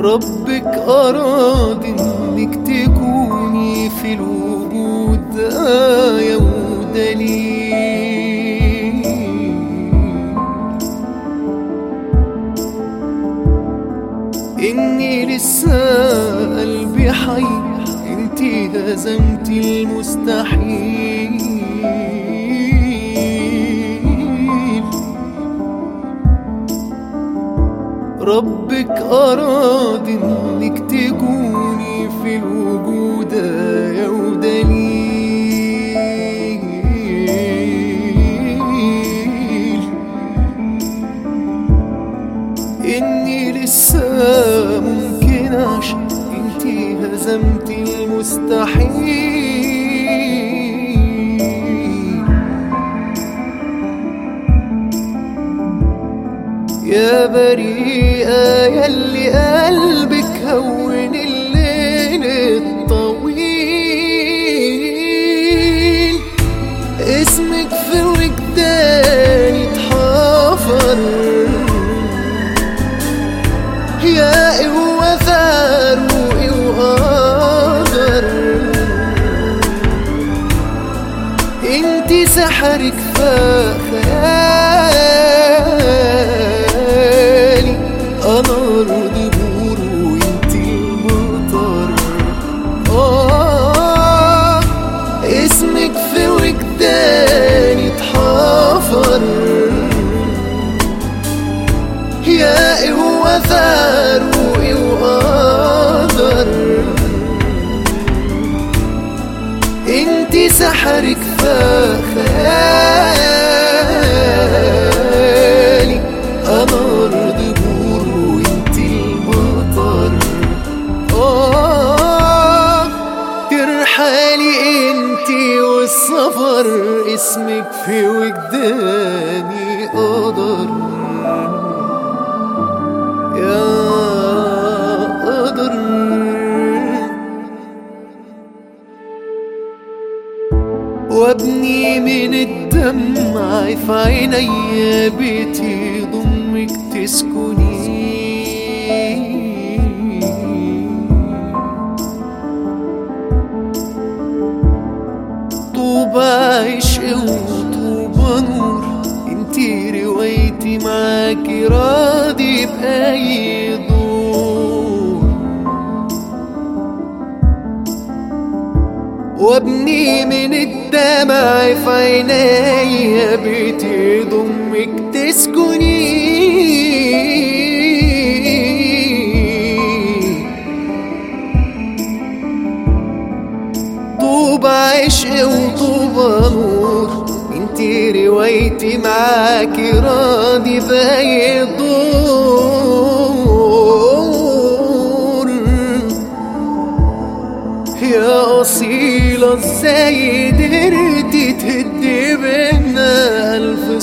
ربك أراد إنك تكوني في الوجود آية ودليل، إني لسه قلبي حي، انتي هزمتي المستحيل. ربك أراد إنك تكوني في الوجود آية ودليل، إني لسه ممكن أعشق، انتي هزمتي المستحيل. يا بريئة يلي قلبك هون الليل الطويل، اسمك في وجداني اتحفر، يا قوة فاروقي وقدر، انتي سحرك فخيالي، انا ارض بور وانتي المطر. اسمك في وجداني اتحفر، يا قوة فاروقي وقدر، انتي سحرك فخيالي، انا ارض بور وانتي المطر. ترحالي انتي والسفر، اسمك في وجداني قدر، يا قدر. وابني من الدمع في عينيا بيتي ضمك تسكني، طوبى عشق وطوبى نور، انتي روايتي معاكي راضي بأي دور. وابني من الدمع في عينيا بيتي ضمك تسكني، طوبى عشق وطوبى نور، انتي روايتي معاكي راضي بأي دور. يا أصيلة ازاي قدرتي تهدي بينا ألف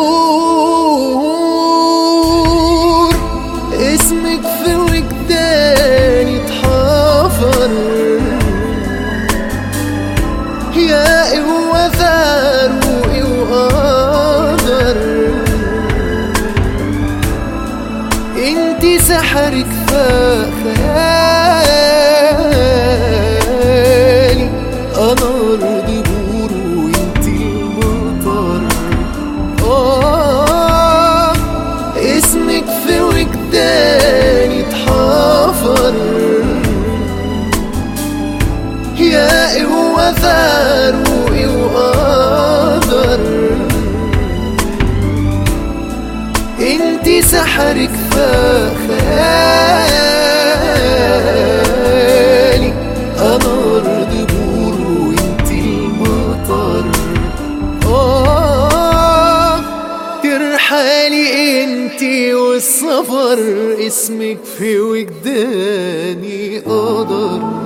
سور، اسمك في وجداني اتحفر، يا قوة فاروقي وقدر، انتي سحرك فخيالي، انا ارض بور وانتي المطر. اسمك في وجداني اتحفر، يا قوة فاروقي وقدر، انتي سحرك فخيالي، انا ارض بور وانتي المطر. ترحالي انتي والسفر، اسمك في وجداني قدر.